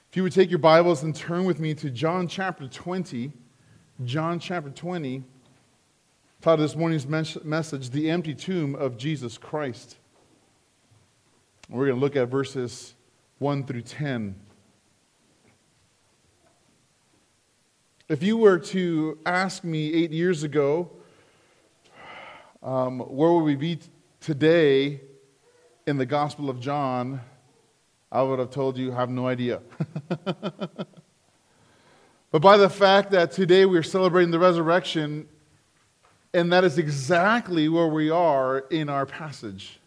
If you would take your Bibles and turn with me to John chapter 20. John chapter 20. Title this morning's message, The Empty Tomb of Jesus Christ. We're going to look at verses 1 through 10. If you were to ask me 8 years ago, where would we be today in the Gospel of John, I would have told you, I have no idea. But by the fact that today we're celebrating the resurrection, and that is exactly where we are in our passage.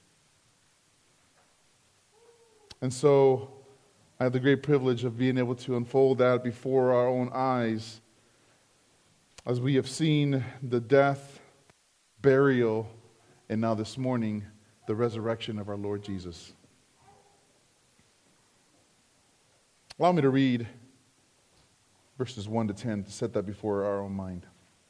And so I have the great privilege of being able to unfold that before our own eyes as we have seen the death, burial, and now this morning, the resurrection of our Lord Jesus. Allow me to read verses 1 to 10 to set that before our own mind.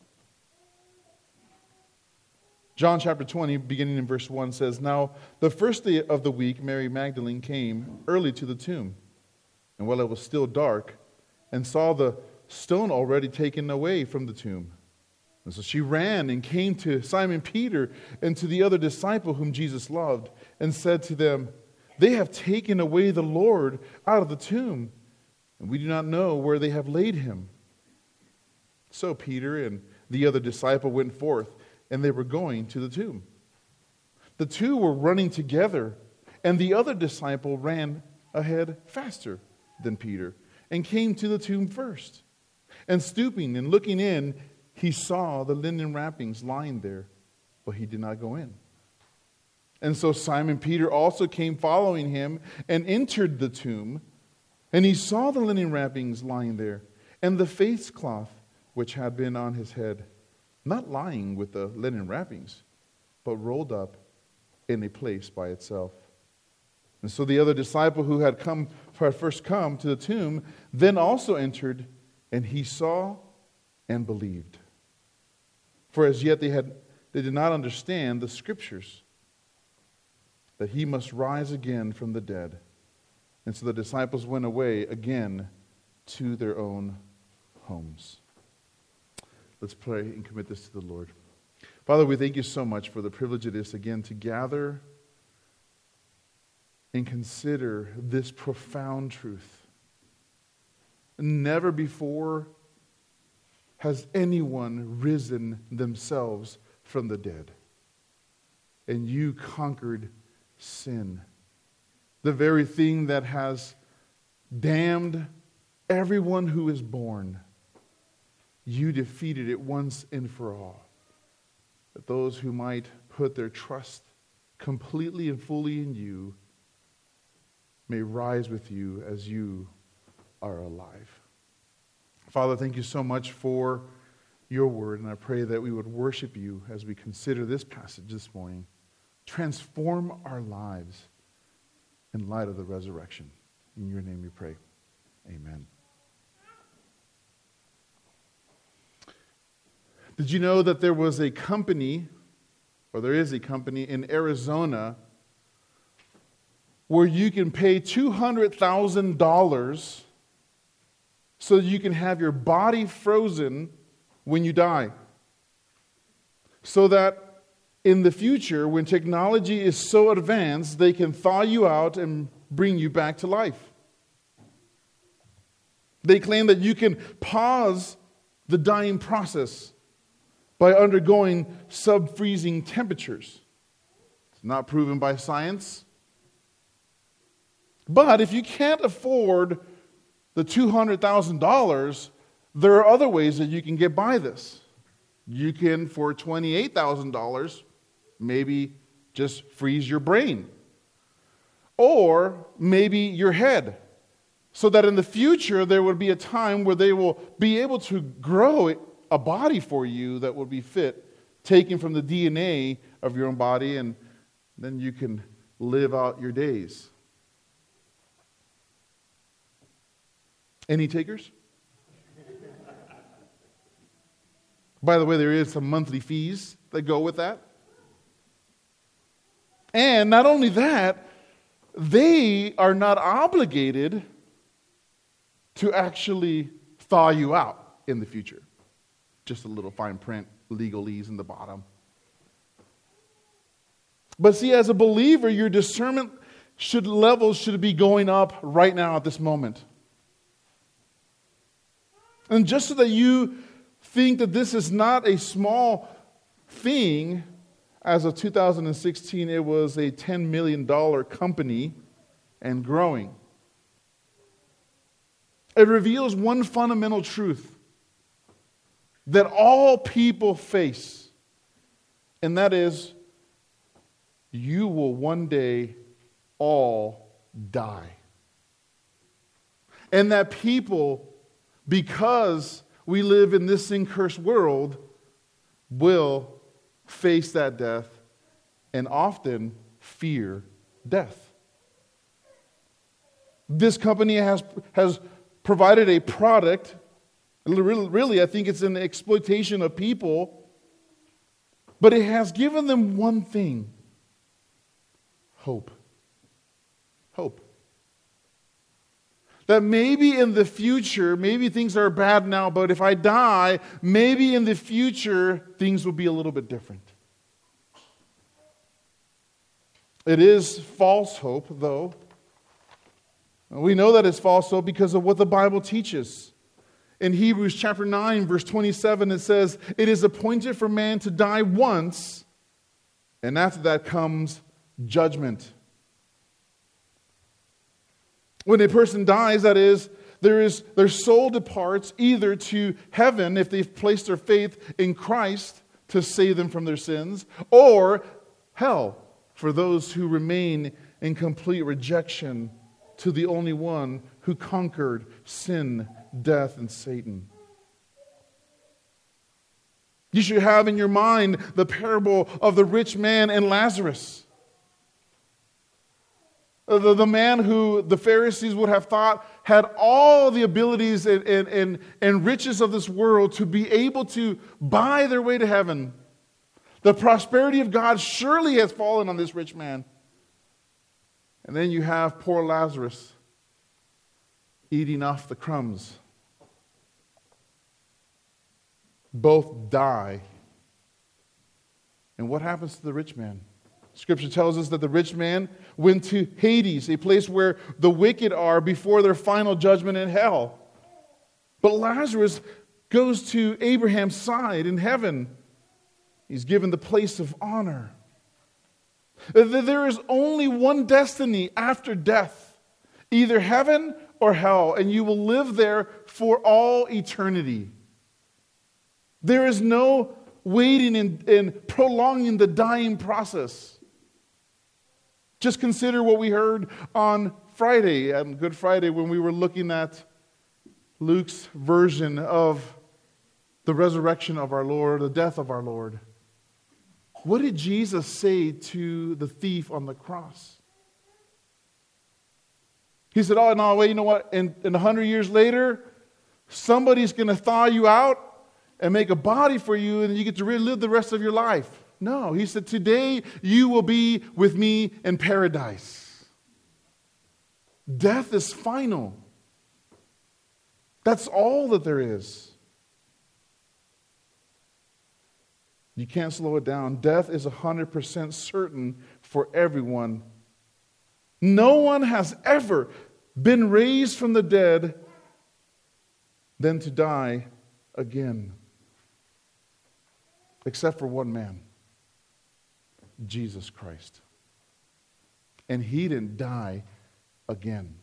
John chapter 20, beginning in verse 1, says, Now the first day of the week, Mary Magdalene came early to the tomb, and while it was still dark, and saw the stone already taken away from the tomb. And so she ran and came to Simon Peter and to the other disciple whom Jesus loved, and said to them, They have taken away the Lord out of the tomb, and we do not know where they have laid him. So Peter and the other disciple went forth, and they were going to the tomb. The two were running together, and the other disciple ran ahead faster than Peter, and came to the tomb first. And stooping and looking in, he saw the linen wrappings lying there, but he did not go in. And so Simon Peter also came following him, and entered the tomb. And he saw the linen wrappings lying there, and the face cloth which had been on his head, not lying with the linen wrappings, but rolled up in a place by itself. And so the other disciple who had first come to the tomb, then also entered, and he saw and believed. For as yet they did not understand the Scriptures, that he must rise again from the dead. And so the disciples went away again to their own homes. Let's pray and commit this to the Lord. Father, we thank you so much for the privilege it is again to gather and consider this profound truth. Never before has anyone risen themselves from the dead. And you conquered sin. The very thing that has damned everyone who is born. You defeated it once and for all. That those who might put their trust completely and fully in you may rise with you as you are alive. Father, thank you so much for your word, and I pray that we would worship you as we consider this passage this morning. Transform our lives in light of the resurrection. In your name we pray. Amen. Did you know that there was a company, or there is a company in Arizona, where you can pay $200,000 so that you can have your body frozen when you die? So that in the future, when technology is so advanced, they can thaw you out and bring you back to life. They claim that you can pause the dying process by undergoing sub-freezing temperatures. It's not proven by science. But if you can't afford the $200,000, there are other ways that you can get by this. You can, for $28,000, maybe just freeze your brain. Or maybe your head. So that in the future there would be a time where they will be able to grow a body for you that will be fit, taken from the DNA of your own body, and then you can live out your days. Any takers? By the way, there is some monthly fees that go with that. And not only that, they are not obligated to actually thaw you out in the future. Just a little fine print, legalese in the bottom. But see, as a believer, your discernment levels should be going up right now at this moment. And just so that you think that this is not a small thing, as of 2016, it was a $10 million company and growing. It reveals one fundamental truth that all people face, and that is, you will one day all die. And that people, because we live in this sin-cursed world, will face that death and often fear death. This company has provided a product. Really, I think it's an exploitation of people. But it has given them one thing. Hope. Hope. That maybe in the future, maybe things are bad now, but if I die, maybe in the future things will be a little bit different. It is false hope, though. We know that it's false hope because of what the Bible teaches. In Hebrews chapter 9, verse 27, it says, "It is appointed for man to die once, and after that comes judgment." When a person dies, that is, their soul departs either to heaven if they've placed their faith in Christ to save them from their sins, or hell for those who remain in complete rejection to the only one who conquered sin, death, and Satan. You should have in your mind the parable of the rich man and Lazarus. The man who the Pharisees would have thought had all the abilities and riches of this world to be able to buy their way to heaven. The prosperity of God surely has fallen on this rich man. And then you have poor Lazarus eating off the crumbs. Both die. And what happens to the rich man? Scripture tells us that the rich man went to Hades, a place where the wicked are before their final judgment in hell. But Lazarus goes to Abraham's side in heaven. He's given the place of honor. There is only one destiny after death, either heaven or hell, and you will live there for all eternity. There is no waiting and prolonging the dying process. Just consider what we heard on Friday, on Good Friday, when we were looking at Luke's version of the resurrection of our Lord, the death of our Lord. What did Jesus say to the thief on the cross? He said, "Oh, no, wait, you know what? In 100 years later, somebody's going to thaw you out and make a body for you, and you get to relive the rest of your life." No, he said, "Today you will be with me in paradise." Death is final. That's all that there is. You can't slow it down. Death is 100% certain for everyone. No one has ever been raised from the dead than to die again. Except for one man, Jesus Christ. And he didn't die again.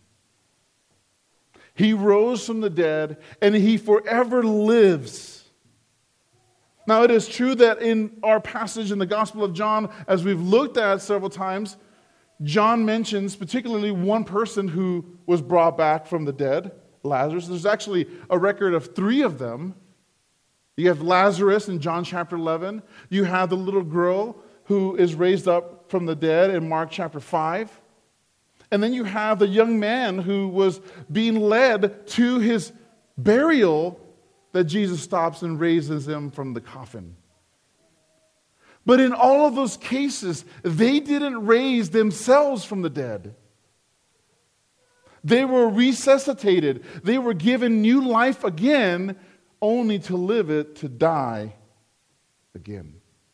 He rose from the dead and he forever lives. Now, it is true that in our passage in the Gospel of John, as we've looked at several times, John mentions particularly one person who was brought back from the dead, Lazarus. There's actually a record of 3 of them. You have Lazarus in John chapter 11. You have the little girl who is raised up from the dead in Mark chapter 5. And then you have the young man who was being led to his burial that Jesus stops and raises him from the coffin. But in all of those cases, they didn't raise themselves from the dead. They were resuscitated. They were given new life again, only to live it to die again.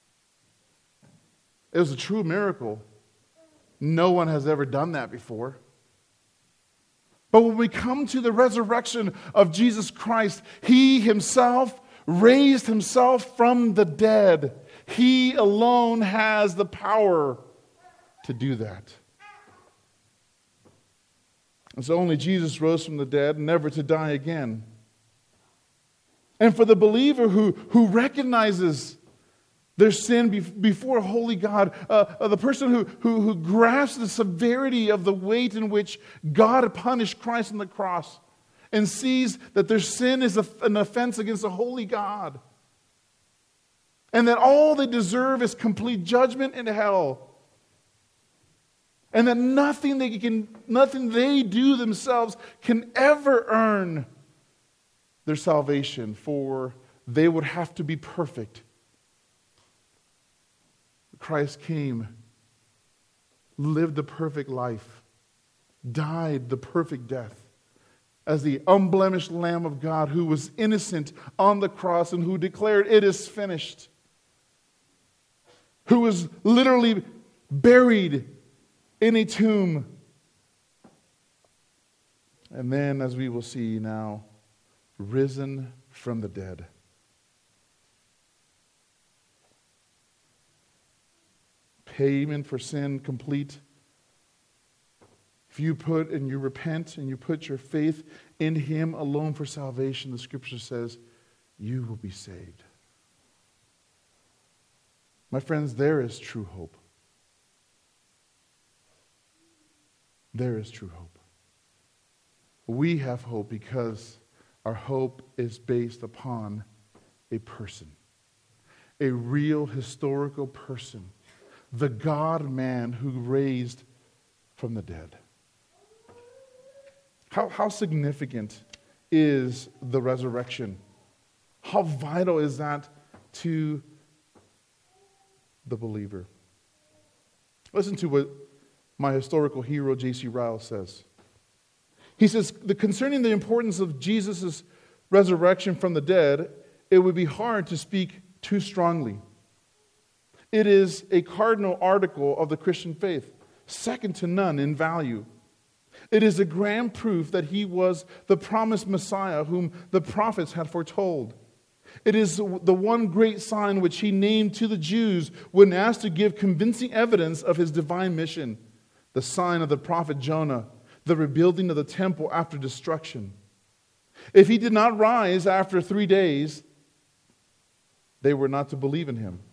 It was a true miracle. No one has ever done that before. But when we come to the resurrection of Jesus Christ, He Himself raised Himself from the dead. He alone has the power to do that. And so only Jesus rose from the dead, never to die again. And for the believer who recognizes their sin before a holy God, the person who grasps the severity of the weight in which God punished Christ on the cross and sees that their sin is an offense against a holy God, and that all they deserve is complete judgment in hell, and that nothing they do themselves can ever earn their salvation, for they would have to be perfect. Christ came, lived the perfect life, died the perfect death as the unblemished Lamb of God who was innocent on the cross and who declared, "It is finished," who was literally buried in a tomb. And then, as we will see now, risen from the dead. Payment for sin complete. If you put and you repent and you put your faith in Him alone for salvation, the Scripture says, you will be saved. My friends, there is true hope. There is true hope. We have hope because our hope is based upon a person, a real historical person, the God-man who raised from the dead. How significant is the resurrection? How vital is that to the believer? Listen to what my historical hero, J.C. Ryle, says. He says, concerning the importance of Jesus' resurrection from the dead, it would be hard to speak too strongly. It is a cardinal article of the Christian faith, second to none in value. It is a grand proof that He was the promised Messiah whom the prophets had foretold. It is the one great sign which He named to the Jews when asked to give convincing evidence of His divine mission, the sign of the prophet Jonah, the rebuilding of the temple after destruction. If He did not rise after 3 days, they were not to believe in Him.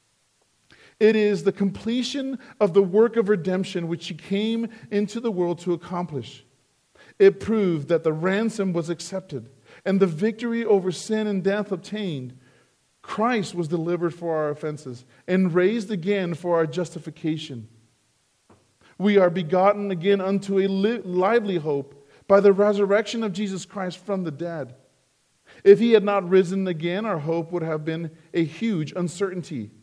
It is the completion of the work of redemption which He came into the world to accomplish. It proved that the ransom was accepted and the victory over sin and death obtained. Christ was delivered for our offenses and raised again for our justification. We are begotten again unto a lively hope by the resurrection of Jesus Christ from the dead. If He had not risen again, our hope would have been a huge uncertainty.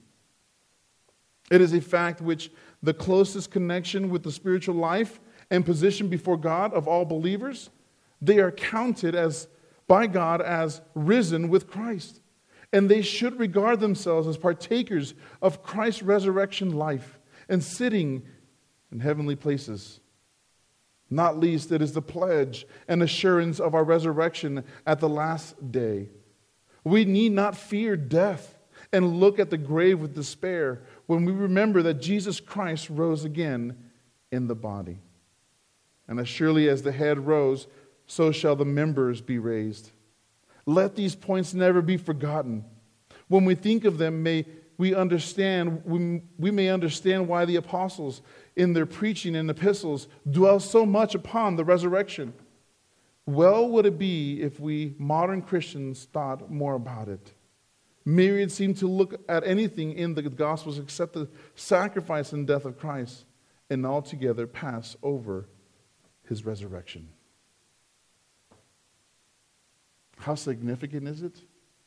It is a fact which the closest connection with the spiritual life and position before God of all believers, they are counted as by God as risen with Christ. And they should regard themselves as partakers of Christ's resurrection life and sitting in heavenly places. Not least, it is the pledge and assurance of our resurrection at the last day. We need not fear death and look at the grave with despair when we remember that Jesus Christ rose again in the body. And as surely as the head rose, so shall the members be raised. Let these points never be forgotten. When we think of them, we may understand why the apostles in their preaching and epistles dwell so much upon the resurrection. Well would it be if we modern Christians thought more about it. Myriad seem to look at anything in the Gospels except the sacrifice and death of Christ and altogether pass over His resurrection. How significant is it?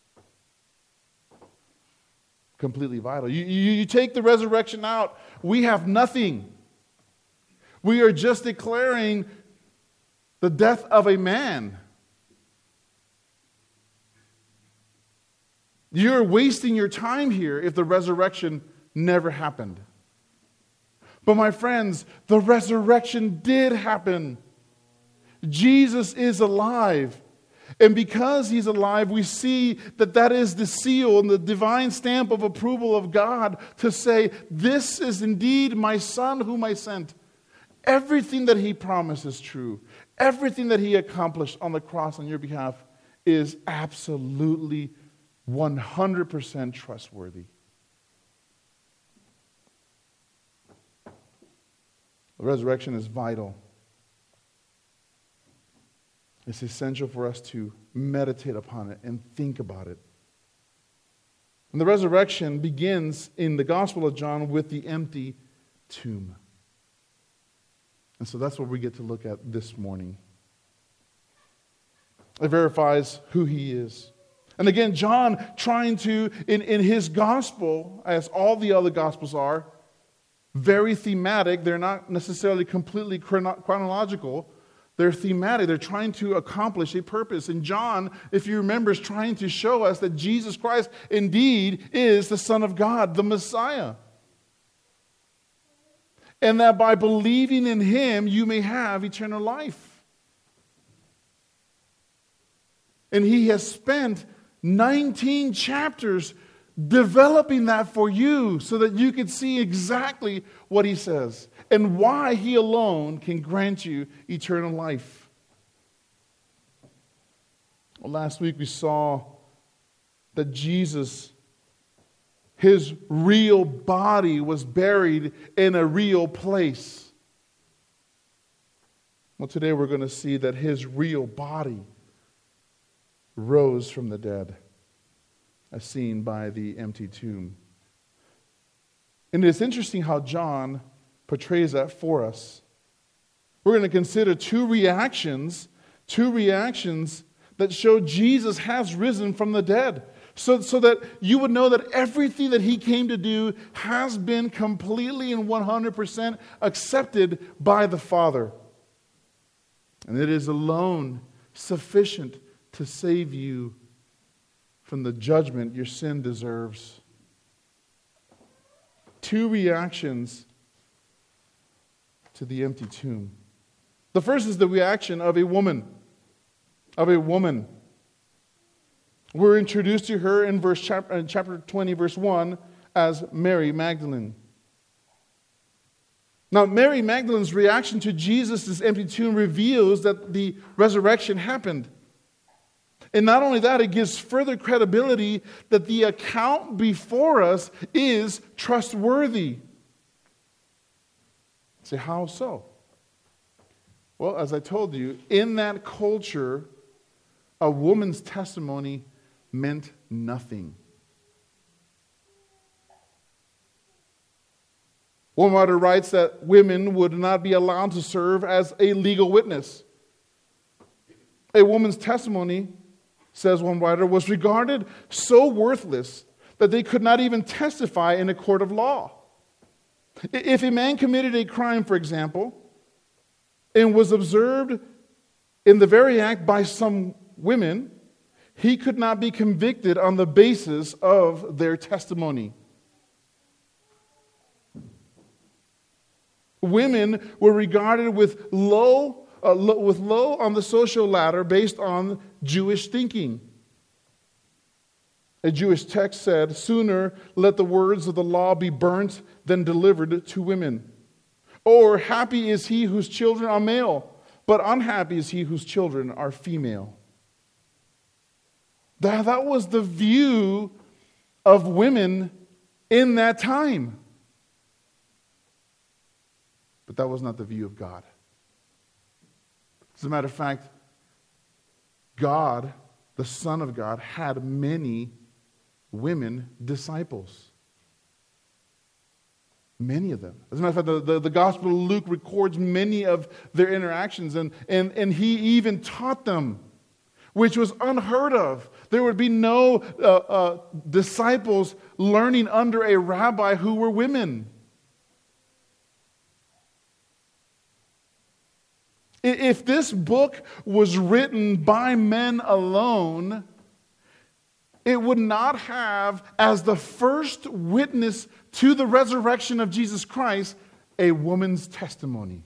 Completely vital. You take the resurrection out, we have nothing. We are just declaring the death of a man. You're wasting your time here if the resurrection never happened. But my friends, the resurrection did happen. Jesus is alive. And because he's alive, we see that that is the seal and the divine stamp of approval of God to say, this is indeed my Son whom I sent. Everything that he promised is true. Everything that he accomplished on the cross on your behalf is absolutely 100% trustworthy. The resurrection is vital. It's essential for us to meditate upon it and think about it. And the resurrection begins in the Gospel of John with the empty tomb. And so that's what we get to look at this morning. It verifies who he is. And again, John trying to, in his gospel, as all the other gospels are, very thematic. They're not necessarily completely chronological. They're thematic. They're trying to accomplish a purpose. And John, if you remember, is trying to show us that Jesus Christ indeed is the Son of God, the Messiah. And that by believing in him, you may have eternal life. And he has spent 19 chapters developing that for you so that you could see exactly what he says and why he alone can grant you eternal life. Well, last week we saw that Jesus, his real body was buried in a real place. Well, today we're going to see that his real body rose from the dead, as seen by the empty tomb. And it's interesting how John portrays that for us. We're going to consider two reactions that show Jesus has risen from the dead. So that you would know that everything that he came to do has been completely and 100% accepted by the Father. And it is alone sufficient to save you from the judgment your sin deserves. Two reactions to the empty tomb. The first is the reaction of a woman. We're introduced to her in chapter 20, verse 1, as Mary Magdalene. Now, Mary Magdalene's reaction to Jesus' empty tomb reveals that the resurrection happened. And not only that, it gives further credibility that the account before us is trustworthy. Say, how so? Well, as I told you, in that culture, a woman's testimony meant nothing. One writer writes that women would not be allowed to serve as a legal witness. A woman's testimony, says one writer, was regarded so worthless that they could not even testify in a court of law. If a man committed a crime, for example, and was observed in the very act by some women, he could not be convicted on the basis of their testimony. Women were regarded with low on the social ladder based on Jewish thinking. A Jewish text said, "Sooner let the words of the law be burnt than delivered to women." Or, "Happy is he whose children are male, but unhappy is he whose children are female." That was the view of women in that time. But that was not the view of God. As a matter of fact, God, the Son of God, had many women disciples. Many of them. As a matter of fact, the Gospel of Luke records many of their interactions, and he even taught them, which was unheard of. There would be no disciples learning under a rabbi who were women. If this book was written by men alone, it would not have, as the first witness to the resurrection of Jesus Christ, a woman's testimony.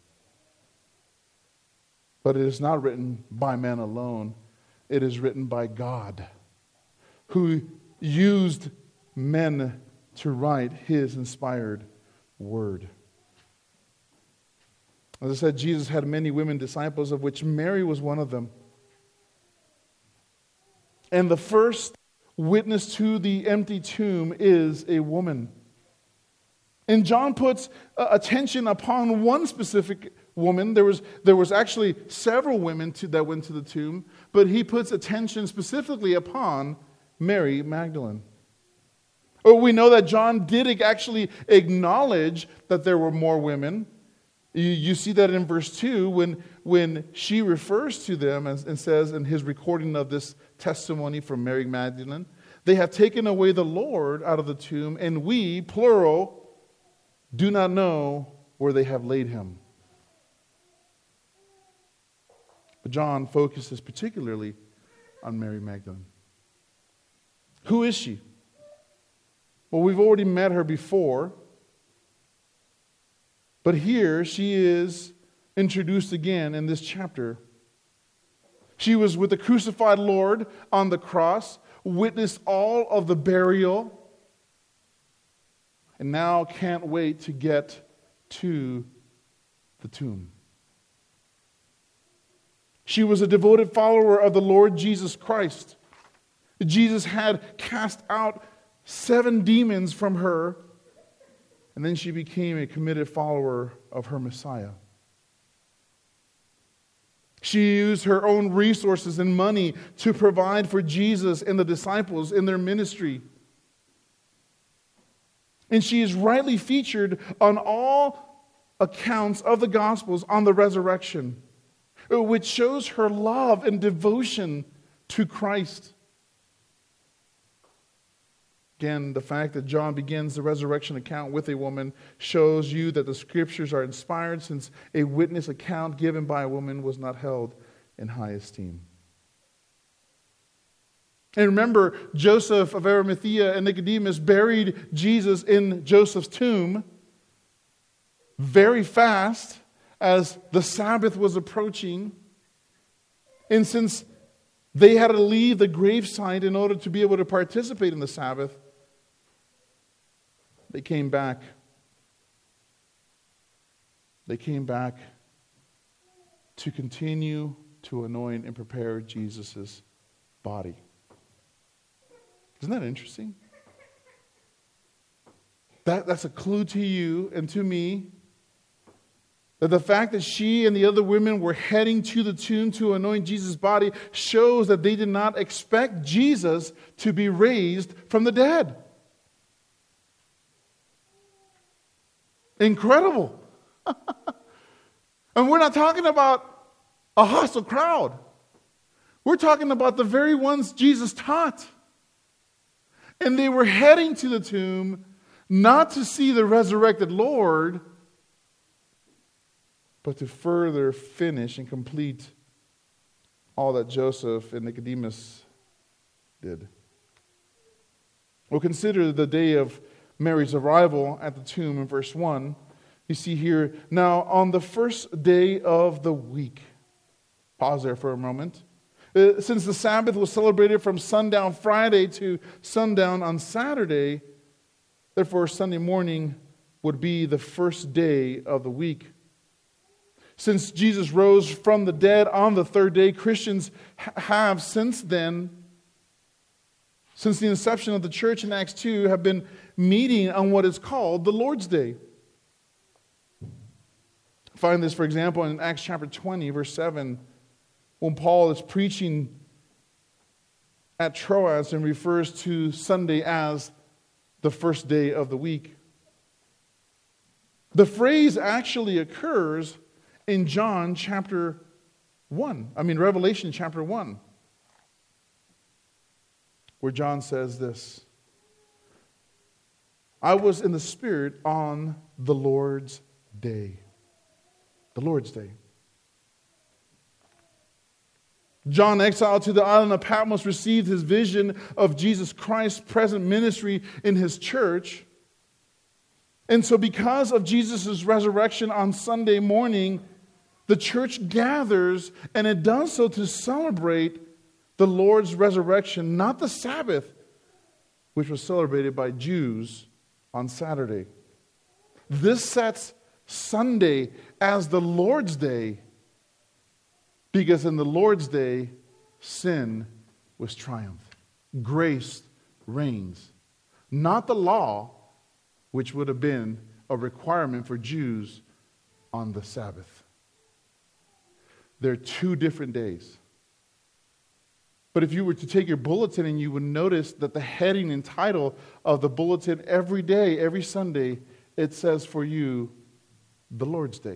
But it is not written by men alone. It is written by God, who used men to write His inspired word. As I said, Jesus had many women disciples, of which Mary was one of them. And the first witness to the empty tomb is a woman. And John puts attention upon one specific woman. There was actually several women that went to the tomb, but he puts attention specifically upon Mary Magdalene. We know that John did actually acknowledge that there were more women. You see that in verse 2 when she refers to them and says in his recording of this testimony from Mary Magdalene, they have taken away the Lord out of the tomb, and we, plural, do not know where they have laid him. But John focuses particularly on Mary Magdalene. Who is she? Well, we've already met her before. But here she is introduced again in this chapter. She was with the crucified Lord on the cross, witnessed all of the burial, and now can't wait to get to the tomb. She was a devoted follower of the Lord Jesus Christ. Jesus had cast out 7 demons from her, and then she became a committed follower of her Messiah. She used her own resources and money to provide for Jesus and the disciples in their ministry. And she is rightly featured on all accounts of the Gospels on the resurrection, which shows her love and devotion to Christ. Again, the fact that John begins the resurrection account with a woman shows you that the Scriptures are inspired, since a witness account given by a woman was not held in high esteem. And remember, Joseph of Arimathea and Nicodemus buried Jesus in Joseph's tomb very fast as the Sabbath was approaching. And since they had to leave the gravesite in order to be able to participate in the Sabbath, they came back. They came back to continue to anoint and prepare Jesus' body. Isn't that interesting? That's a clue to you and to me that the fact that she and the other women were heading to the tomb to anoint Jesus' body shows that they did not expect Jesus to be raised from the dead. Incredible. And we're not talking about a hostile crowd. We're talking about the very ones Jesus taught. And they were heading to the tomb not to see the resurrected Lord, but to further finish and complete all that Joseph and Nicodemus did. We'll consider the day of Mary's arrival at the tomb in verse 1. You see here, now on the first day of the week. Pause there for a moment. Since the Sabbath was celebrated from sundown Friday to sundown on Saturday, therefore Sunday morning would be the first day of the week. Since Jesus rose from the dead on the third day, Christians have since then, since the inception of the church in Acts 2, have been meeting on what is called the Lord's Day. Find this, for example, in Acts chapter 20, verse 7, when Paul is preaching at Troas and refers to Sunday as the first day of the week. The phrase actually occurs in Revelation chapter 1, where John says this: I was in the Spirit on the Lord's day. The Lord's day. John, exiled to the island of Patmos, received his vision of Jesus Christ's present ministry in his church. And so because of Jesus' resurrection on Sunday morning, the church gathers, and it does so to celebrate the Lord's resurrection, not the Sabbath, which was celebrated by Jews on Saturday. This sets Sunday as the Lord's Day, because in the Lord's Day, sin was triumphed. Grace reigns. Not the law, which would have been a requirement for Jews on the Sabbath. They're two different days. But if you were to take your bulletin, and you would notice that the heading and title of the bulletin every day, every Sunday, it says for you, the Lord's Day.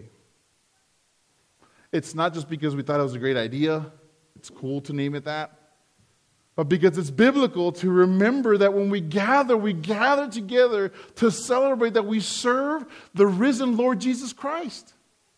It's not just because we thought it was a great idea, it's cool to name it that, but because it's biblical to remember that when we gather together to celebrate that we serve the risen Lord Jesus Christ.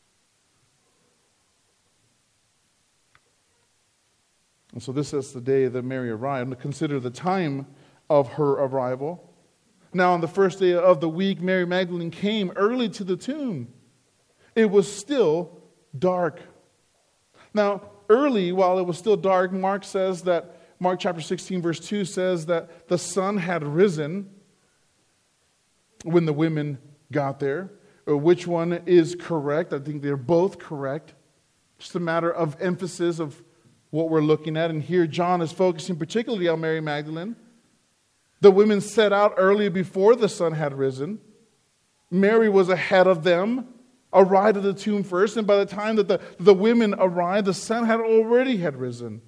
And so this is the day that Mary arrived. And consider the time of her arrival. Now, on the first day of the week, Mary Magdalene came early to the tomb. It was still dark. Now, early, while it was still dark, Mark chapter 16, verse 2 says that the sun had risen when the women got there. Which one is correct? I think they're both correct. Just a matter of emphasis of what we're looking at. And here John is focusing particularly on Mary Magdalene. The women set out early before the sun had risen. Mary was ahead of them, arrived at the tomb first, and by the time that the women arrived, the sun had already risen.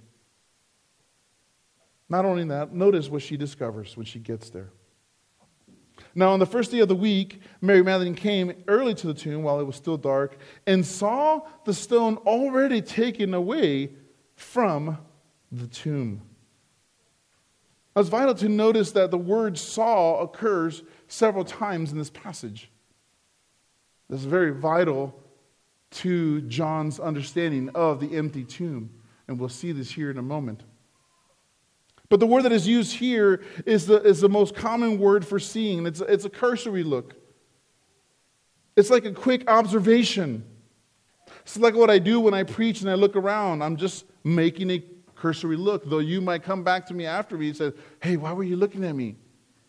Not only that, notice what she discovers when she gets there. Now, on the first day of the week, Mary Magdalene came early to the tomb while it was still dark and saw the stone already taken away from the tomb. It's vital to notice that the word saw occurs several times in this passage. This is very vital to John's understanding of the empty tomb, and we'll see this here in a moment. But the word that is used here is the most common word for seeing. It's a cursory look. It's like a quick observation. It's like what I do when I preach and I look around. I'm just making a cursory look, though you might come back to me after me and say, hey, why were you looking at me?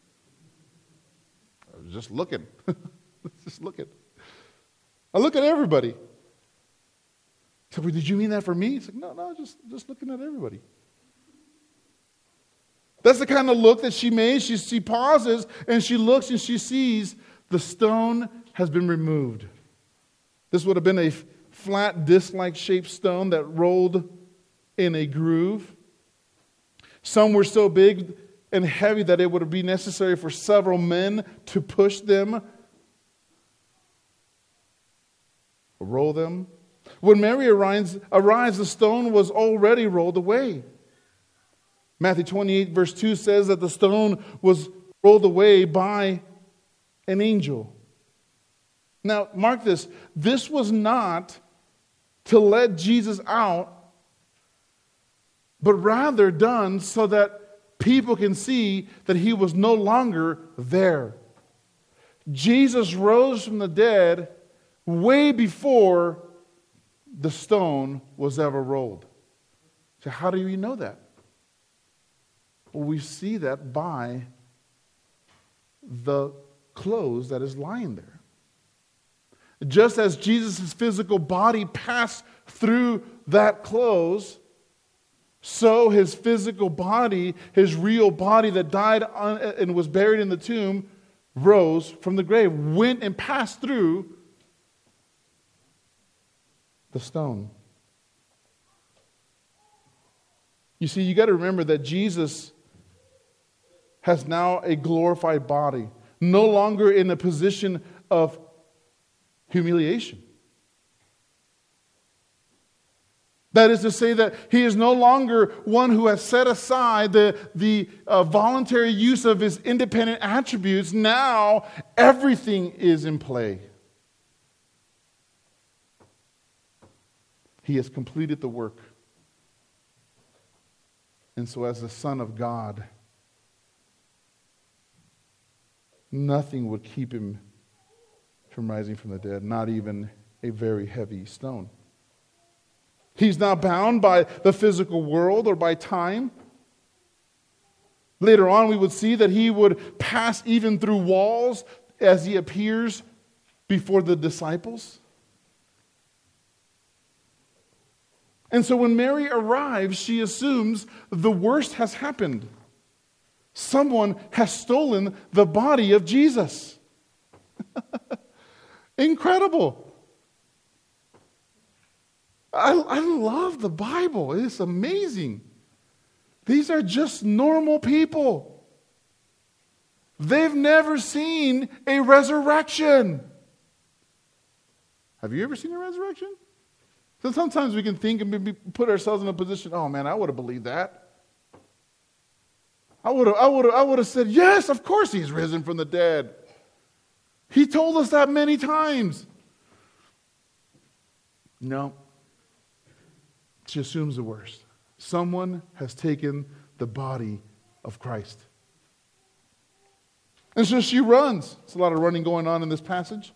I was just looking. Just looking. I look at everybody. So, did you mean that for me? It's like, no, just looking at everybody. That's the kind of look that she made. She pauses and she looks and she sees the stone has been removed. This would have been a flat disc-like shaped stone that rolled in a groove. Some were so big and heavy that it would be necessary for several men to push them, roll them. When Mary arrives, the stone was already rolled away. Matthew 28 verse 2 says that the stone was rolled away by an angel. Now, mark this. This was not to let Jesus out, but rather done so that people can see that he was no longer there. Jesus rose from the dead way before the stone was ever rolled. So how do you know that? Well, we see that by the clothes that is lying there. Just as Jesus' physical body passed through that clothes, so his physical body, his real body that died and was buried in the tomb, rose from the grave, went and passed through the stone. You see, you got to remember that Jesus has now a glorified body, no longer in a position of humiliation. That is to say that he is no longer one who has set aside the voluntary use of his independent attributes. Now everything is in play. He has completed the work. And so as the Son of God, nothing would keep him from rising from the dead, not even a very heavy stone. He's not bound by the physical world or by time. Later on, we would see that he would pass even through walls as he appears before the disciples. And so when Mary arrives, she assumes the worst has happened. Someone has stolen the body of Jesus. Incredible. I love the Bible. It's amazing. These are just normal people. They've never seen a resurrection. Have you ever seen a resurrection? So sometimes we can think and maybe put ourselves in a position, oh man, I would have believed that. I would have said, yes, of course he's risen from the dead. He told us that many times. No. She assumes the worst. Someone has taken the body of Christ. And so she runs. There's a lot of running going on in this passage.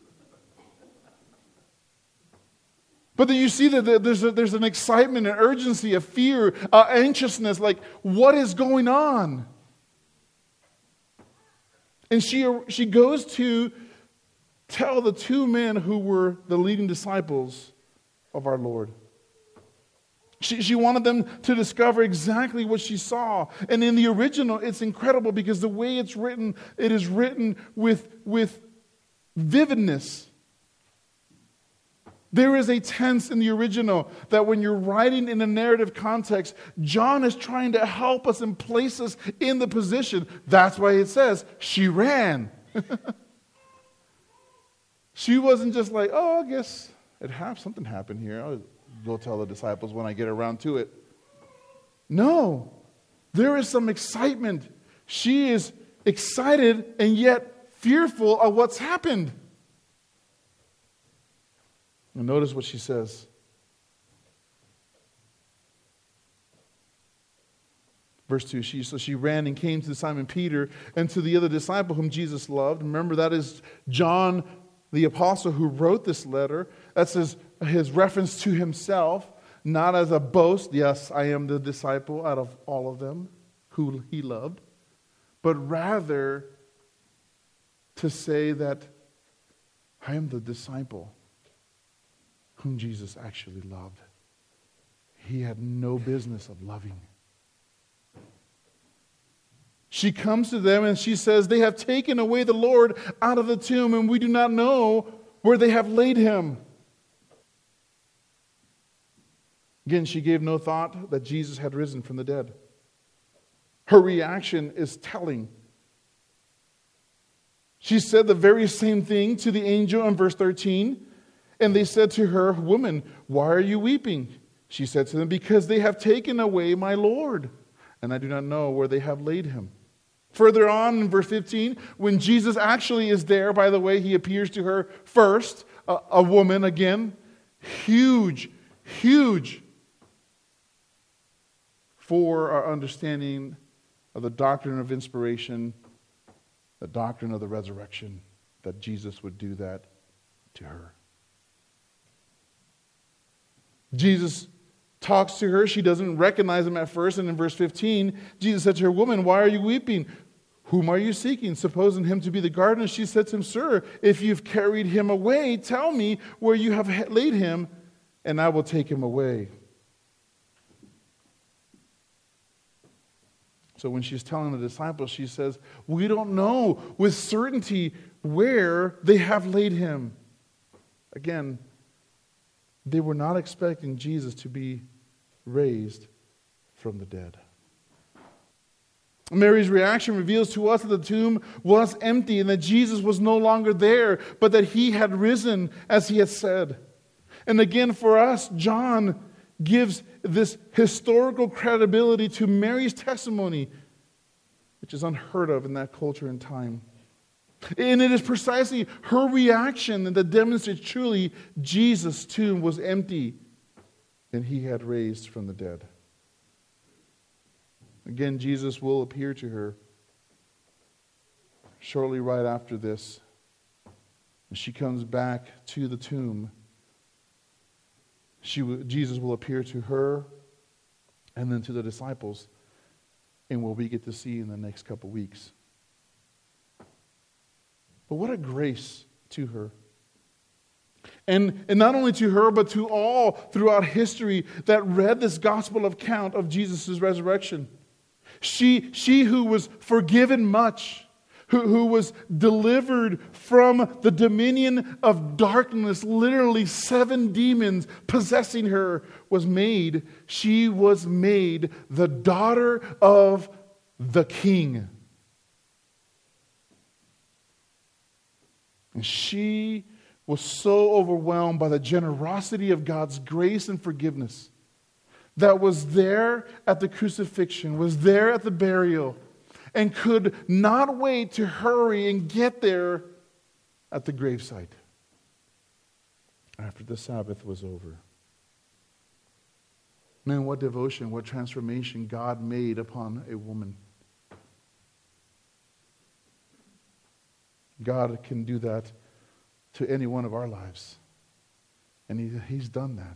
But then you see that there's an excitement, an urgency, a fear, anxiousness, like what is going on? And she goes to tell the two men who were the leading disciples of our Lord. She wanted them to discover exactly what she saw. And in the original, it's incredible because the way it's written, it is written with vividness. There is a tense in the original that when you're writing in a narrative context, John is trying to help us and place us in the position. That's why it says, she ran. She wasn't just like, oh, I guess something happened here. I'll go tell the disciples when I get around to it. No, there is some excitement. She is excited and yet fearful of what's happened. And notice what she says. Verse 2, she ran and came to Simon Peter and to the other disciple whom Jesus loved. Remember, that is John, the apostle, who wrote this letter. That's his reference to himself, not as a boast. Yes, I am the disciple out of all of them who he loved. But rather to say that I am the disciple whom Jesus actually loved. He had no business of loving. She comes to them and she says, they have taken away the Lord out of the tomb and we do not know where they have laid him. Again, she gave no thought that Jesus had risen from the dead. Her reaction is telling. She said the very same thing to the angel in verse 13. And they said to her, woman, why are you weeping? She said to them, because they have taken away my Lord, and I do not know where they have laid him. Further on in verse 15, when Jesus actually is there, by the way, he appears to her first, a woman again, huge for our understanding of the doctrine of inspiration, the doctrine of the resurrection, that Jesus would do that to her. Jesus talks to her. She doesn't recognize him at first. And in verse 15, Jesus said to her, woman, why are you weeping? Whom are you seeking? Supposing him to be the gardener, she said to him, sir, if you've carried him away, tell me where you have laid him, and I will take him away. So when she's telling the disciples, she says, we don't know with certainty where they have laid him. Again, they were not expecting Jesus to be raised from the dead. Mary's reaction reveals to us that the tomb was empty and that Jesus was no longer there, but that he had risen as he had said. And again, for us, John gives this historical credibility to Mary's testimony, which is unheard of in that culture and time. And it is precisely her reaction that demonstrates truly Jesus' tomb was empty and he had raised from the dead. Again, Jesus will appear to her shortly right after this. And she comes back to the tomb. Jesus will appear to her and then to the disciples, and what we get to see in the next couple weeks. But what a grace to her. And not only to her, but to all throughout history that read this gospel account of Jesus' resurrection. She who was forgiven much, who was delivered from the dominion of darkness, literally 7 demons possessing her, she was made the daughter of the King. And she was so overwhelmed by the generosity of God's grace and forgiveness that was there at the crucifixion, was there at the burial, and could not wait to hurry and get there at the gravesite after the Sabbath was over. Man, what devotion, what transformation God made upon a woman. God can do that to any one of our lives. And He's done that.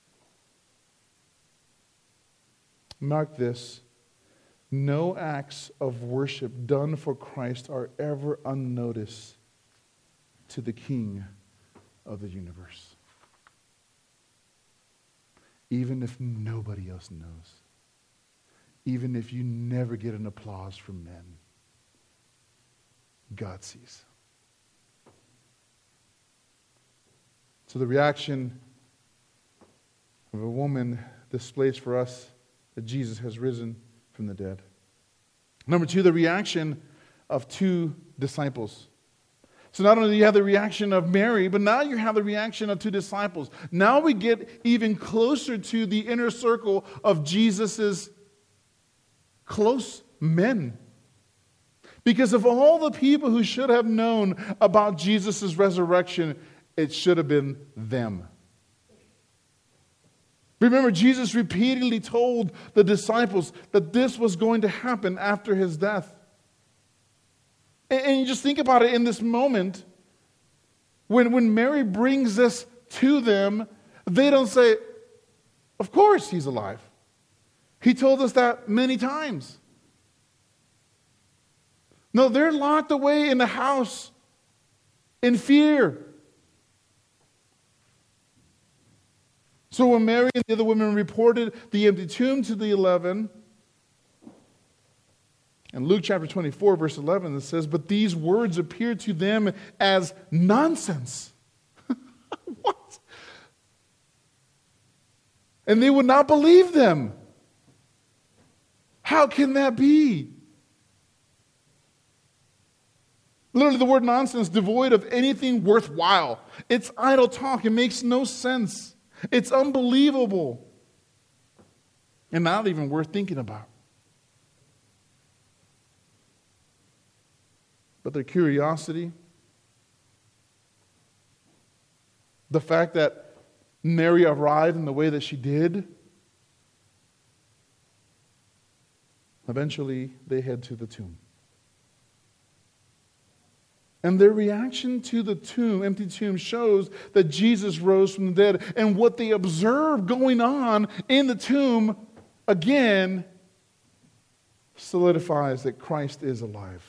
Mark this. No acts of worship done for Christ are ever unnoticed to the King of the universe. Even if nobody else knows. Even if you never get an applause from men. God sees. So the reaction of a woman displays for us that Jesus has risen from the dead. Number 2, the reaction of 2 disciples. So not only do you have the reaction of Mary, but now you have the reaction of 2 disciples. Now we get even closer to the inner circle of Jesus' close men. Because of all the people who should have known about Jesus' resurrection, it should have been them. Remember, Jesus repeatedly told the disciples that this was going to happen after His death. And you just think about it in this moment. When Mary brings this to them, they don't say, of course He's alive. He told us that many times. No, they're locked away in the house in fear. So when Mary and the other women reported the empty tomb to the 11, in Luke chapter 24, verse 11, it says, but these words appeared to them as nonsense. What? And they would not believe them. How can that be? Literally, the word nonsense, devoid of anything worthwhile. It's idle talk. It makes no sense. It's unbelievable. And not even worth thinking about. But their curiosity, the fact that Mary arrived in the way that she did, eventually they head to the tomb. And their reaction to the tomb, empty tomb, shows that Jesus rose from the dead. And what they observe going on in the tomb, again, solidifies that Christ is alive.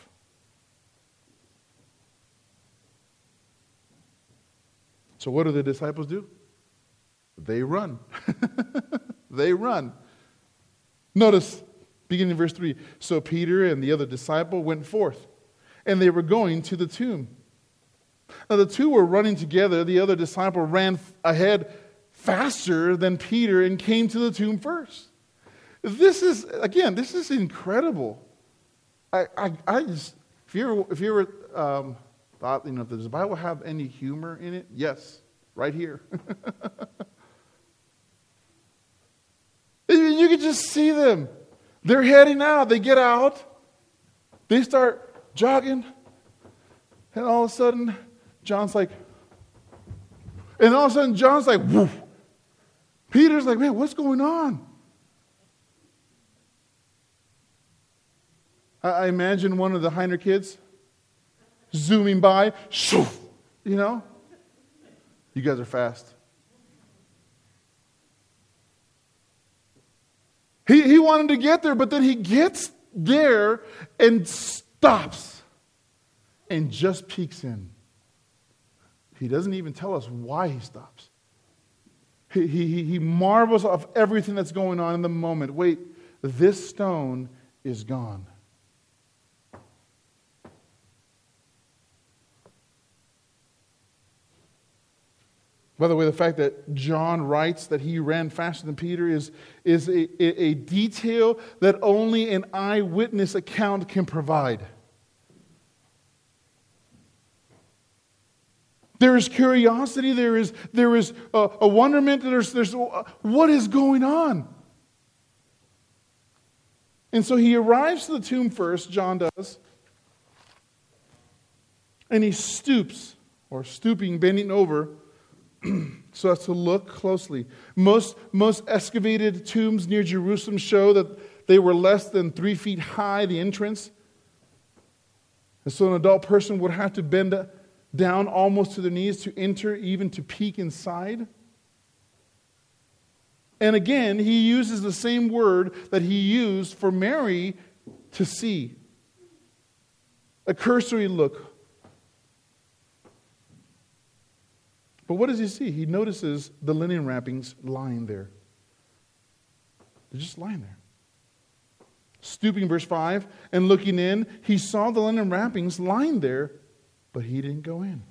So what do the disciples do? They run. They run. Notice, beginning in verse 3, so Peter and the other disciple went forth. And they were going to the tomb. Now the 2 were running together. The other disciple ran ahead faster than Peter and came to the tomb first. This is incredible. I just, if you ever thought, does the Bible have any humor in it? Yes, right here. You can just see them. They're heading out. They get out. They start jogging, and all of a sudden, John's like, woof. Peter's like, man, what's going on? I imagine one of the Heiner kids zooming by. Shoo, you know? You guys are fast. He wanted to get there, but then he gets there and stops and just peeks in. He doesn't even tell us why he stops. He marvels of everything that's going on in the moment. Wait, this stone is gone. By the way, the fact that John writes that he ran faster than Peter is a detail that only an eyewitness account can provide. There is curiosity, there is a wonderment, there's what is going on? And so he arrives to the tomb first, John does, and he stoops, or stooping, bending over, so as to look closely. Most excavated tombs near Jerusalem show that they were less than 3 feet high, the entrance. And so an adult person would have to bend down almost to their knees to enter, even to peek inside. And again, he uses the same word that he used for Mary to see. A cursory look. But what does he see? He notices the linen wrappings lying there. They're just lying there. Stooping, verse 5, and looking in, he saw the linen wrappings lying there, but he didn't go in.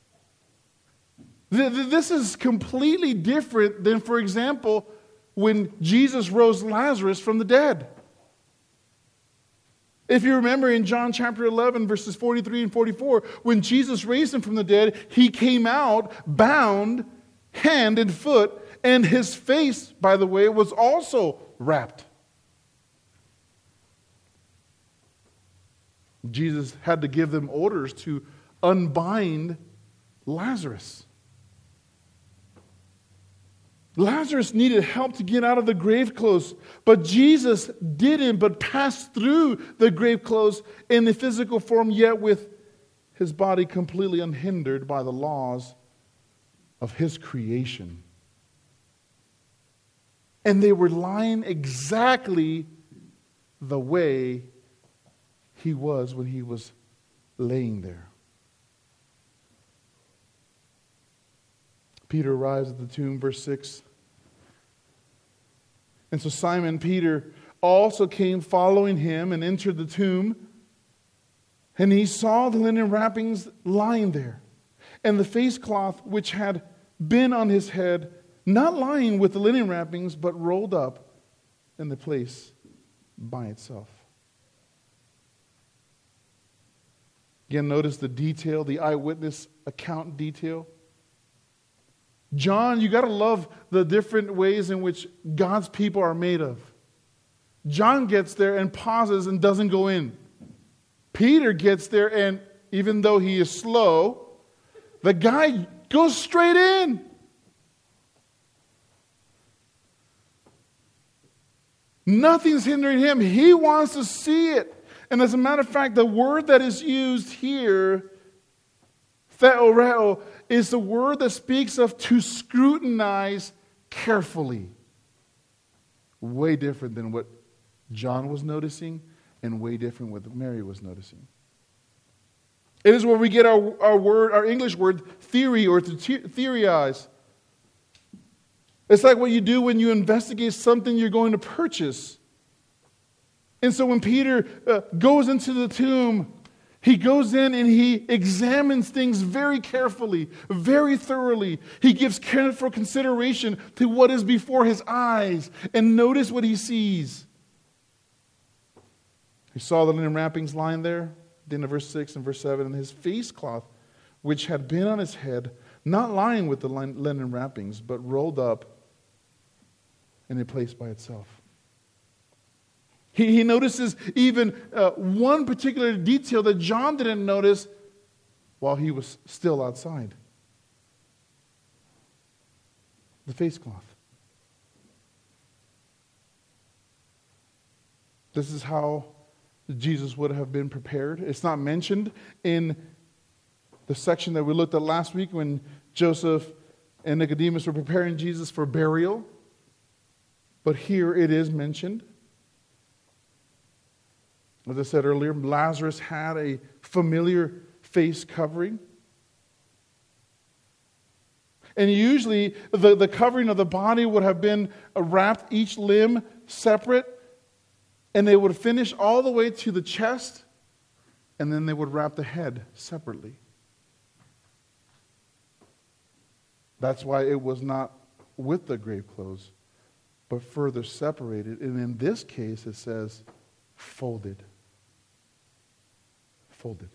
This is completely different than, for example, when Jesus rose Lazarus from the dead. If you remember in John chapter 11, verses 43 and 44, when Jesus raised him from the dead, he came out bound hand and foot, and his face, by the way, was also wrapped. Jesus had to give them orders to unbind Lazarus. Lazarus needed help to get out of the grave clothes, but Jesus didn't, but passed through the grave clothes in the physical form, yet with his body completely unhindered by the laws of his creation. And they were lying exactly the way he was when he was laying there. Peter arrives at the tomb, verse 6. And so Simon Peter also came following him and entered the tomb. And he saw the linen wrappings lying there, and the face cloth which had been on his head, not lying with the linen wrappings, but rolled up in the place by itself. Again, notice the detail, the eyewitness account detail. John, you got to love the different ways in which God's people are made of. John gets there and pauses and doesn't go in. Peter gets there, and even though he is slow, the guy goes straight in. Nothing's hindering him. He wants to see it. And as a matter of fact, the word that is used here, theoreo, is the word that speaks of to scrutinize carefully. Way different than what John was noticing, and way different what Mary was noticing. It is where we get our English word theory, or to theorize. It's like what you do when you investigate something you're going to purchase. And so when Peter goes into the tomb, he goes in and he examines things very carefully, very thoroughly. He gives careful consideration to what is before his eyes. And notice what he sees. He saw the linen wrappings lying there, then in verse 6 and verse 7, and his face cloth, which had been on his head, not lying with the linen wrappings, but rolled up in a place by itself. He notices even one particular detail that John didn't notice while he was still outside. The face cloth. This is how Jesus would have been prepared. It's not mentioned in the section that we looked at last week when Joseph and Nicodemus were preparing Jesus for burial. But here it is mentioned. As I said earlier, Lazarus had a familiar face covering. And usually the covering of the body would have been wrapped, each limb separate, and they would finish all the way to the chest, and then they would wrap the head separately. That's why it was not with the grave clothes, but further separated. And in this case, it says folded. Folded.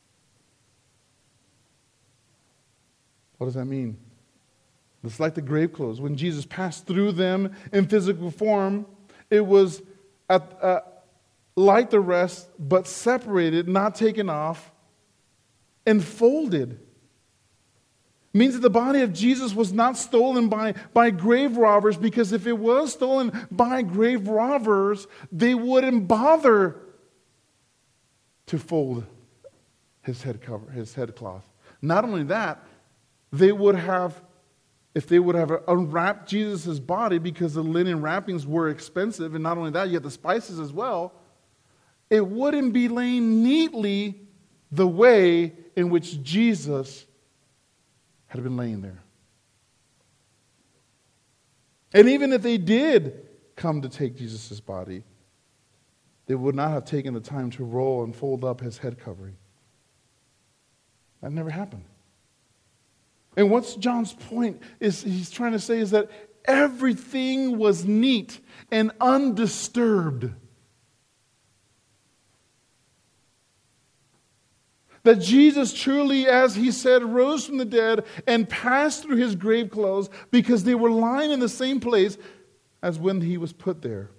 What does that mean? It's like the grave clothes. When Jesus passed through them in physical form, it was like the rest, but separated, not taken off, and folded. It means that the body of Jesus was not stolen by grave robbers, because if it was stolen by grave robbers, they wouldn't bother to fold his head cloth. Not only that, they would have, if they would have unwrapped Jesus' body, because the linen wrappings were expensive, and not only that, you had the spices as well, it wouldn't be laying neatly the way in which Jesus had been laying there. And even if they did come to take Jesus' body, they would not have taken the time to roll and fold up his head covering. That never happened. And what's John's point is he's trying to say is that everything was neat and undisturbed. That Jesus truly, as he said, rose from the dead and passed through his grave clothes, because they were lying in the same place as when he was put there.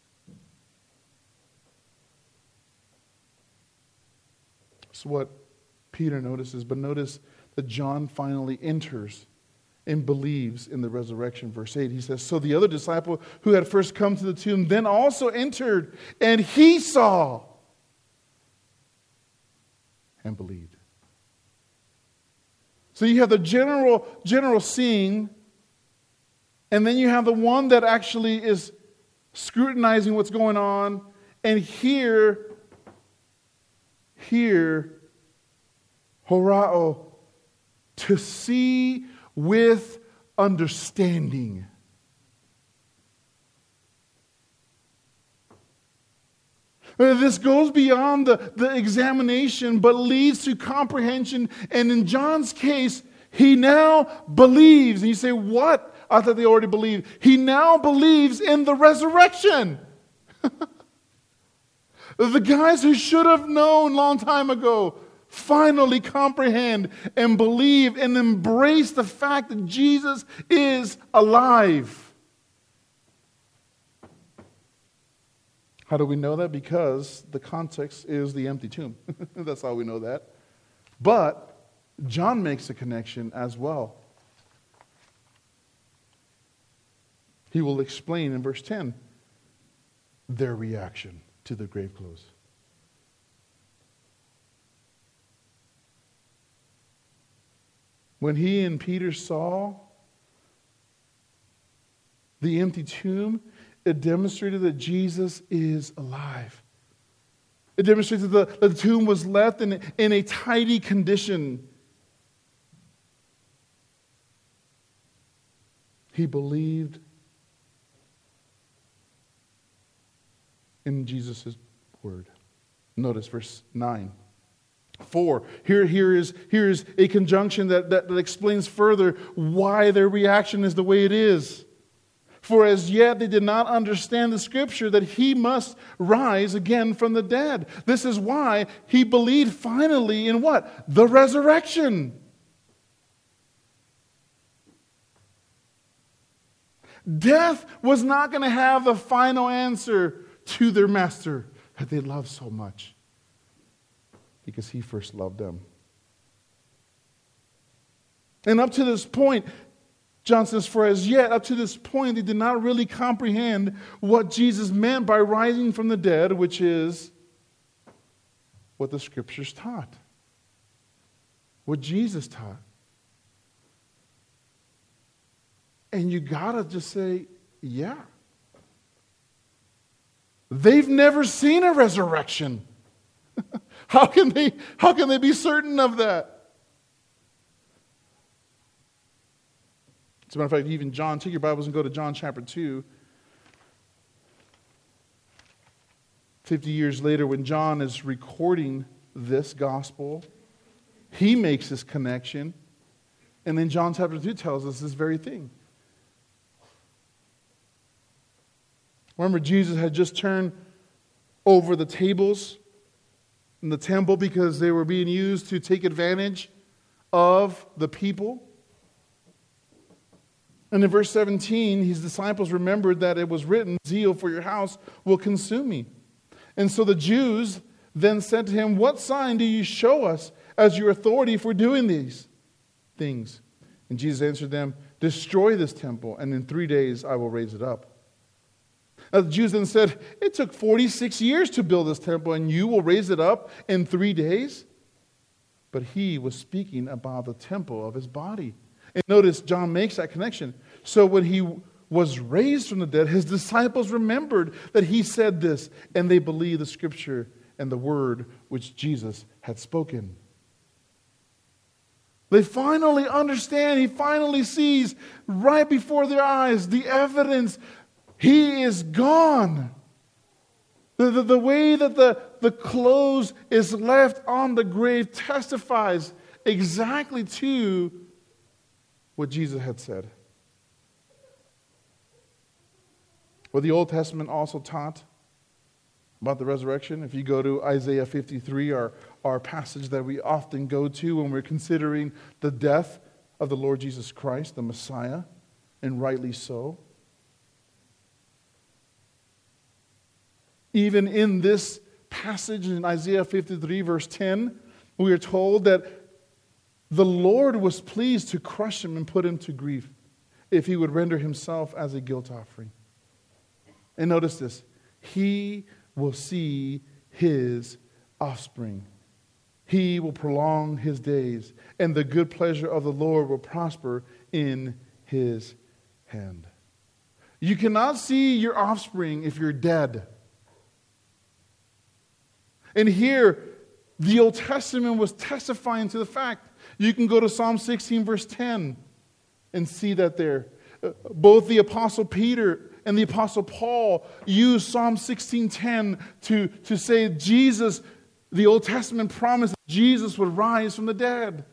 That's what Peter notices, but notice that John finally enters and believes in the resurrection. Verse 8, he says, "So the other disciple who had first come to the tomb then also entered, and he saw and believed." So you have the general seeing, and then you have the one that actually is scrutinizing what's going on, and here, horao, to see with understanding. This goes beyond the examination, but leads to comprehension. And in John's case, he now believes. And you say, what? I thought they already believed. He now believes in the resurrection. The guys who should have known a long time ago finally comprehend and believe and embrace the fact that Jesus is alive. How do we know that? Because the context is the empty tomb. That's how we know that. But John makes a connection as well. He will explain in verse 10 their reaction to the grave clothes. When he and Peter saw the empty tomb, it demonstrated that Jesus is alive. It demonstrated that the tomb was left in a tidy condition. He believed in Jesus' word. Notice verse 9. 4. Here is a conjunction that explains further why their reaction is the way it is. For as yet they did not understand the scripture that he must rise again from the dead. This is why he believed finally in what? The resurrection. Death was not going to have the final answer to their master that they loved so much, because he first loved them. And up to this point, John says, for as yet, up to this point, they did not really comprehend what Jesus meant by rising from the dead, which is what the Scriptures taught, what Jesus taught. And you gotta just say, yeah. They've never seen a resurrection. How can they be certain of that? As a matter of fact, even John, take your Bibles and go to John chapter 2. 50 years later, when John is recording this gospel, he makes this connection. And then John chapter 2 tells us this very thing. Remember, Jesus had just turned over the tables in the temple because they were being used to take advantage of the people. And in verse 17, his disciples remembered that it was written, "Zeal for your house will consume me." And so the Jews then said to him, "What sign do you show us as your authority for doing these things?" And Jesus answered them, "Destroy this temple, and in 3 days I will raise it up." Now the Jews then said, "It took 46 years to build this temple, and you will raise it up in 3 days?" But he was speaking about the temple of his body. And notice John makes that connection. So when he was raised from the dead, his disciples remembered that he said this, and they believed the Scripture and the word which Jesus had spoken. They finally understand, he finally sees right before their eyes the evidence. He is gone. The way that the clothes is left on the grave testifies exactly to what Jesus had said. What the Old Testament also taught about the resurrection, if you go to Isaiah 53, our passage that we often go to when we're considering the death of the Lord Jesus Christ, the Messiah, and rightly so. Even in this passage in Isaiah 53, verse 10, we are told that the Lord was pleased to crush him and put him to grief if he would render himself as a guilt offering. And notice this, he will see his offspring. He will prolong his days, and the good pleasure of the Lord will prosper in his hand. You cannot see your offspring if you're dead. And here, the Old Testament was testifying to the fact. You can go to Psalm 16, verse 10, and see that there. Both the Apostle Peter and the Apostle Paul use Psalm 16:10 to say Jesus, the Old Testament promised that Jesus would rise from the dead.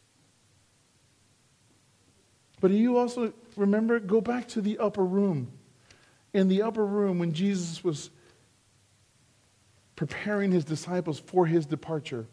But you also remember, go back to the upper room. In the upper room, when Jesus was preparing his disciples for his departure,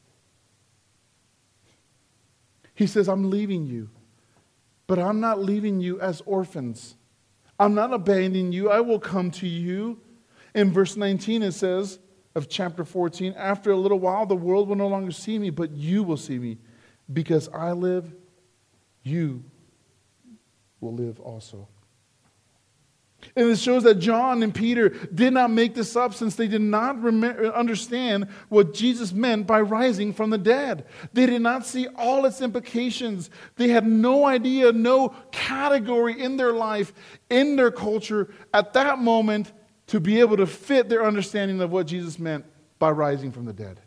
he says, "I'm leaving you, but I'm not leaving you as orphans. I'm not abandoning you. I will come to you." In verse 19 it says of chapter 14, "After a little while the world will no longer see me, but you will see me. Because I live, you will live also." And it shows that John and Peter did not make this up, since they did not understand what Jesus meant by rising from the dead. They did not see all its implications. They had no idea, no category in their life, in their culture, at that moment to be able to fit their understanding of what Jesus meant by rising from the dead.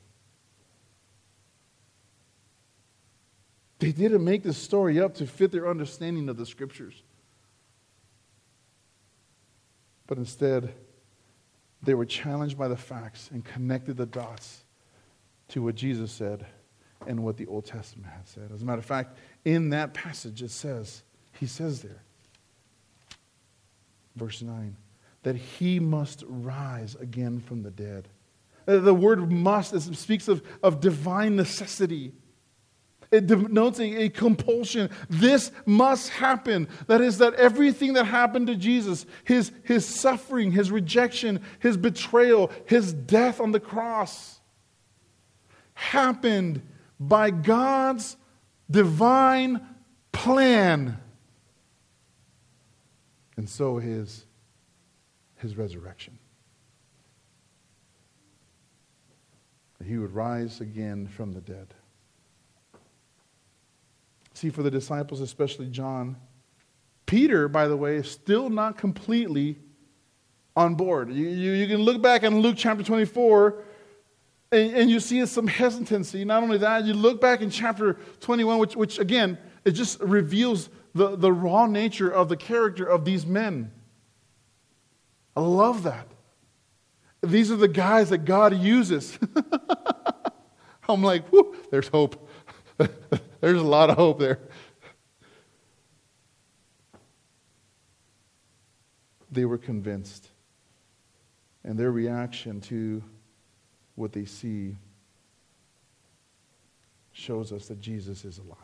They didn't make this story up to fit their understanding of the Scriptures. But instead, they were challenged by the facts and connected the dots to what Jesus said and what the Old Testament had said. As a matter of fact, in that passage it says, he says there, verse 9, that he must rise again from the dead. The word must speaks of divine necessity. It denotes a compulsion. This must happen. That is, that everything that happened to Jesus, his suffering, his rejection, his betrayal, his death on the cross, happened by God's divine plan. And so his he would rise again from the dead. See, for the disciples, especially John, Peter, by the way, is still not completely on board. You can look back in Luke chapter 24, and you see some hesitancy. Not only that, you look back in chapter 21, which again, it just reveals the raw nature of the character of these men. I love that. These are the guys that God uses. I'm like, whew, there's hope. There's a lot of hope there. They were convinced. And their reaction to what they see shows us that Jesus is alive.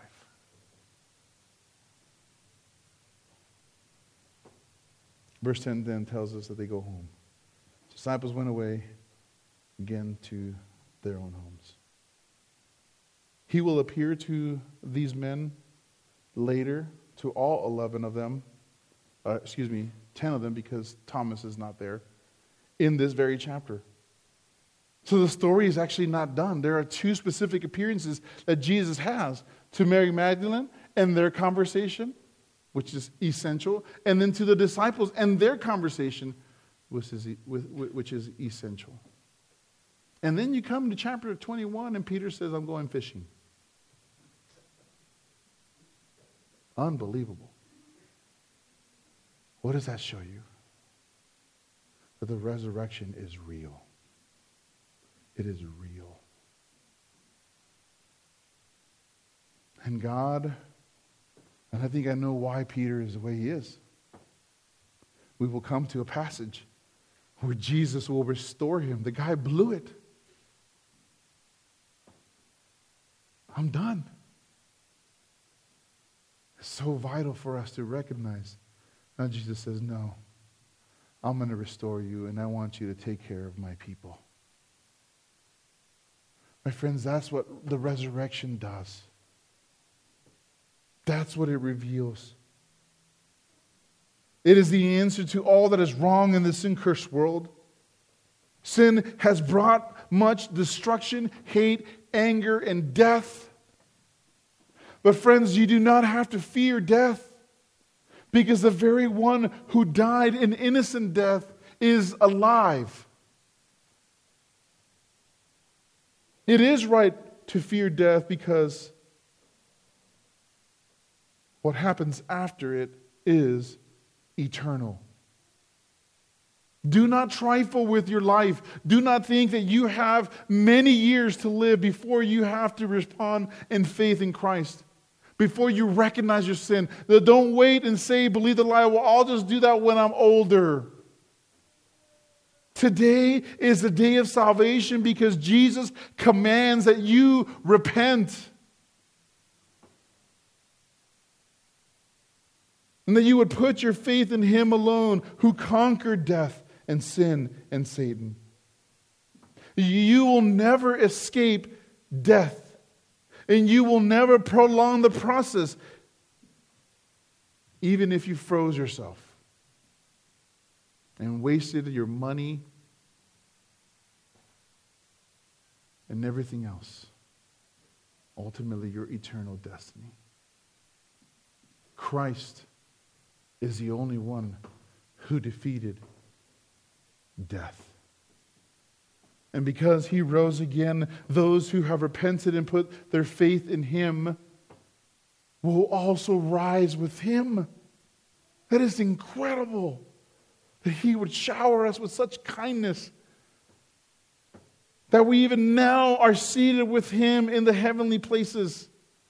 Verse 10 then tells us that they go home. Disciples went away again to their own homes. He will appear to these men later, to all 11 of them, 10 of them, because Thomas is not there, in this very chapter. So the story is actually not done. There are two specific appearances that Jesus has to Mary Magdalene and their conversation, which is essential, and then to the disciples and their conversation, which is essential. And then you come to chapter 21, and Peter says, I'm going fishing. Unbelievable. What does that show you? That the resurrection is real. It is real. And God, and I think I know why Peter is the way he is. We will come to a passage where Jesus will restore him. The guy blew it. I'm done. It's so vital for us to recognize. Now Jesus says, no, I'm going to restore you, and I want you to take care of my people. My friends, that's what the resurrection does. That's what it reveals. It is the answer to all that is wrong in this sin-cursed world. Sin has brought much destruction, hate, anger, and death. But friends, you do not have to fear death, because the very one who died an innocent death is alive. It is right to fear death because what happens after it is eternal. Do not trifle with your life. Do not think that you have many years to live before you have to respond in faith in Christ, before you recognize your sin. Don't wait and say, believe the lie, well, I'll just do that when I'm older. Today is the day of salvation because Jesus commands that you repent. And that you would put your faith in Him alone, who conquered death and sin and Satan. You will never escape death. And you will never prolong the process, even if you froze yourself and wasted your money and everything else. Ultimately, your eternal destiny. Christ is the only one who defeated death. And because He rose again, those who have repented and put their faith in Him will also rise with Him. That is incredible, that He would shower us with such kindness, that we even now are seated with Him in the heavenly places.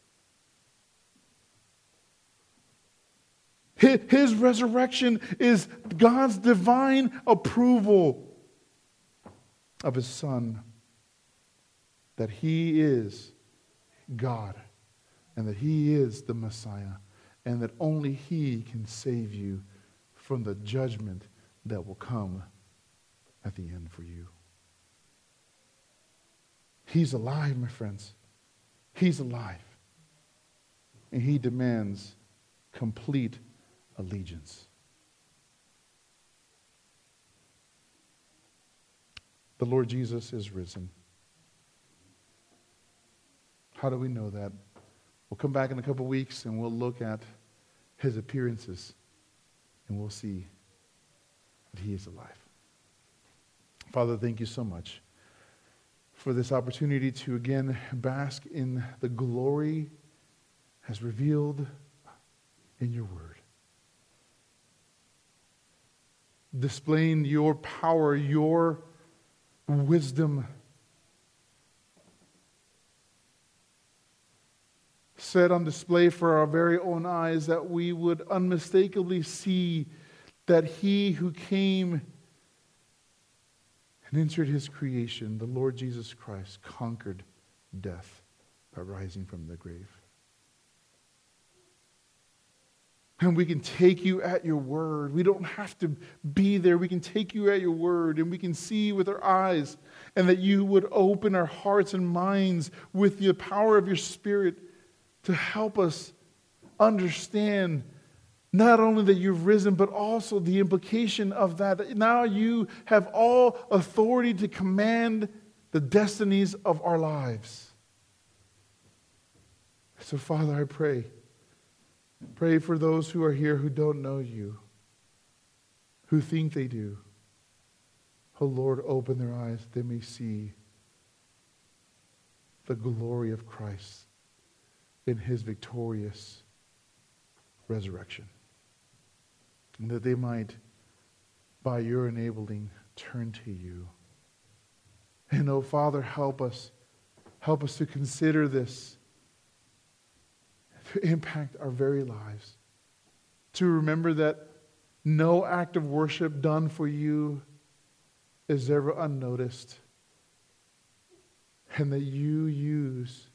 His resurrection is God's divine approval of His Son, that He is God and that He is the Messiah and that only He can save you from the judgment that will come at the end for you. He's alive, my friends. He's alive. And He demands complete allegiance. The Lord Jesus is risen. How do we know that? We'll come back in a couple weeks and we'll look at his appearances and we'll see that he is alive. Father, thank you so much for this opportunity to again bask in the glory as revealed in your word. Displaying your power, your wisdom, set on display for our very own eyes, that we would unmistakably see that he who came and entered his creation, the Lord Jesus Christ, conquered death by rising from the grave. And we can take you at your word. We don't have to be there. We can take you at your word and we can see with our eyes, and that you would open our hearts and minds with the power of your Spirit to help us understand not only that you've risen, but also the implication of that now you have all authority to command the destinies of our lives. So, Father, I pray for those who are here who don't know you, who think they do. Oh, Lord, open their eyes, they may see the glory of Christ in his victorious resurrection. And that they might, by your enabling, turn to you. And oh, Father, help us to consider this, to impact our very lives. To remember that no act of worship done for you is ever unnoticed. And that you use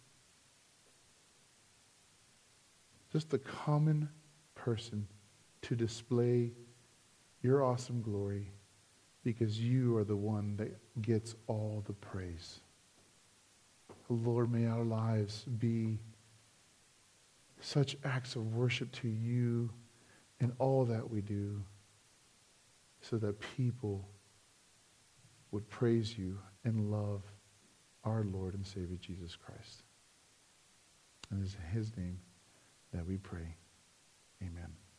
just the common person to display your awesome glory, because you are the one that gets all the praise. Lord, may our lives be such acts of worship to you in all that we do, so that people would praise you and love our Lord and Savior Jesus Christ. And it's in his name that we pray. Amen.